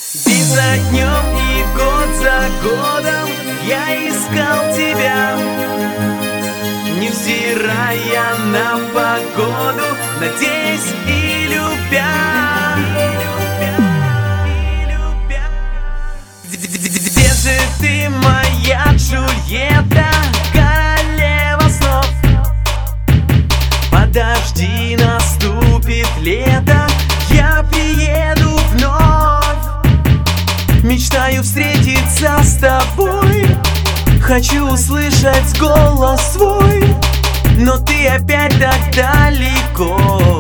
День за днем и год за годом я искал тебя, невзирая на погоду, надеясь и любя. Где же ты, моя Джульетта, королева снов? Подожди, наступит лето, я приеду вновь. Мечтаю встретиться с тобой, хочу услышать голос свой, но ты опять так далеко.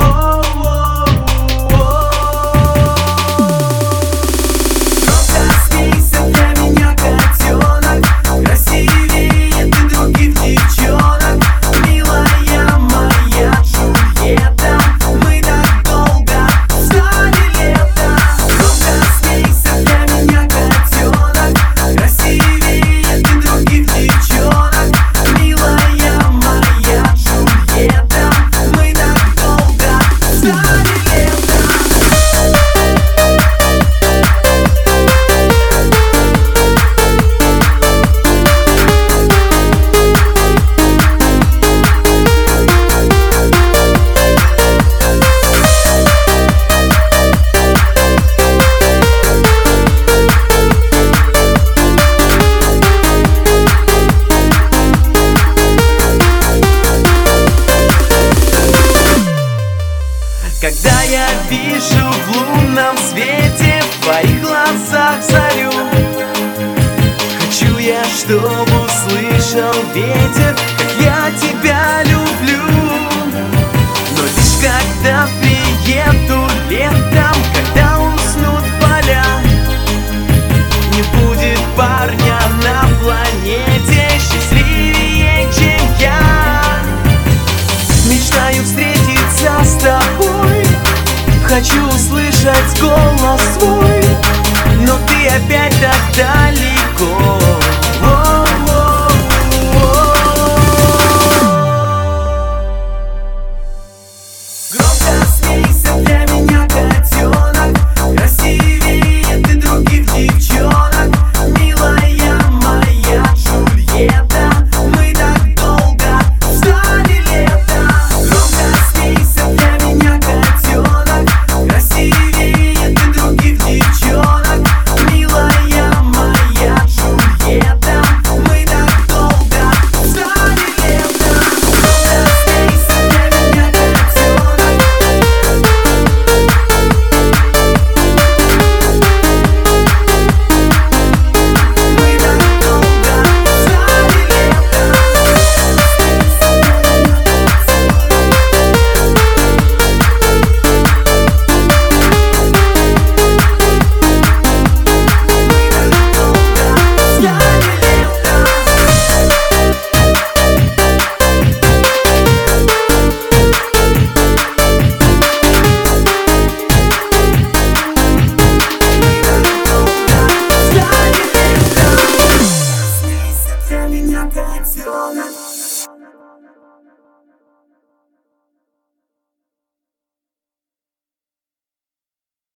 Когда я вижу в лунном свете в твоих глазах зарю, хочу я, чтобы услышал ветер, как я тебя люблю. Но лишь когда приеду летом, когда уснут поля, не будет парня на планете счастливее, чем я. Мечтаю встретиться с тобой, хочу услышать голос свой, но ты опять так далеко.